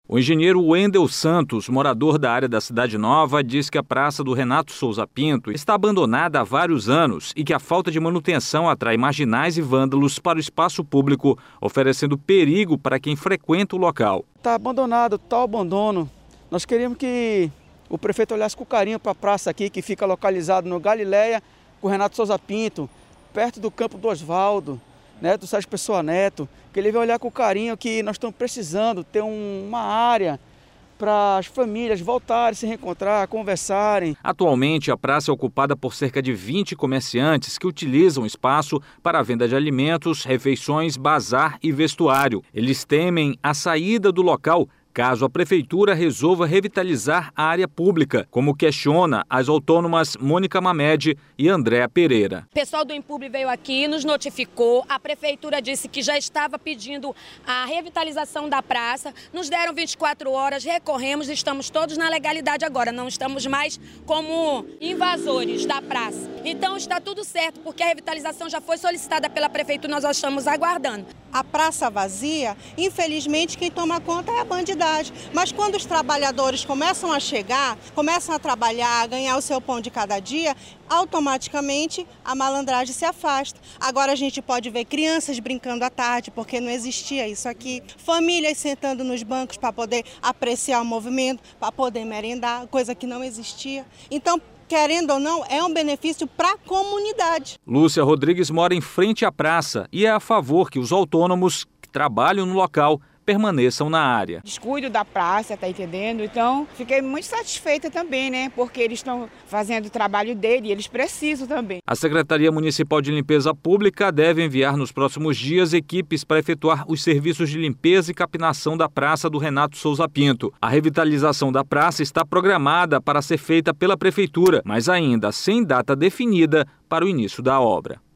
O engenheiro Wendel Santos, morador da área da Cidade Nova, diz que a Praça do Renato Souza Pinto está abandonada há vários anos e que a falta de manutenção atrai marginais e vândalos para o espaço público, oferecendo perigo para quem frequenta o local. Está abandonado, total abandono. Nós queríamos que o prefeito olhasse com carinho para a praça aqui, que fica localizado no Galileia, com o Renato Souza Pinto, perto do campo do Oswaldo, né, do Sérgio Pessoa Neto, que ele vai olhar com carinho que nós estamos precisando ter uma área para as famílias voltarem, se reencontrar, conversarem. Atualmente, a praça é ocupada por cerca de 20 comerciantes que utilizam o espaço para a venda de alimentos, refeições, bazar e vestuário. Eles temem a saída do local caso a prefeitura resolva revitalizar a área pública, como questiona as autônomas Mônica Mamed e Andréa Pereira. O pessoal do Impub veio aqui, nos notificou, a prefeitura disse que já estava pedindo a revitalização da praça, nos deram 24 horas, recorremos, estamos todos na legalidade agora, não estamos mais como invasores da praça. Então está tudo certo, porque a revitalização já foi solicitada pela prefeitura, nós já estamos aguardando. A praça vazia, infelizmente quem toma conta é a bandidagem. Mas quando os trabalhadores começam a chegar, começam a trabalhar, a ganhar o seu pão de cada dia, automaticamente a malandragem se afasta. Agora a gente pode ver crianças brincando à tarde, porque não existia isso aqui. Famílias sentando nos bancos para poder apreciar o movimento, para poder merendar, coisa que não existia. Então, querendo ou não, é um benefício para a comunidade. Lúcia Rodrigues mora em frente à praça e é a favor que os autônomos que trabalham no local permaneçam na área. Descuido da praça, tá entendendo? Então, fiquei muito satisfeita também, né? Porque eles estão fazendo o trabalho dele e eles precisam também. A Secretaria Municipal de Limpeza Pública deve enviar nos próximos dias equipes para efetuar os serviços de limpeza e capinação da Praça do Renato Souza Pinto. A revitalização da praça está programada para ser feita pela Prefeitura, mas ainda sem data definida para o início da obra.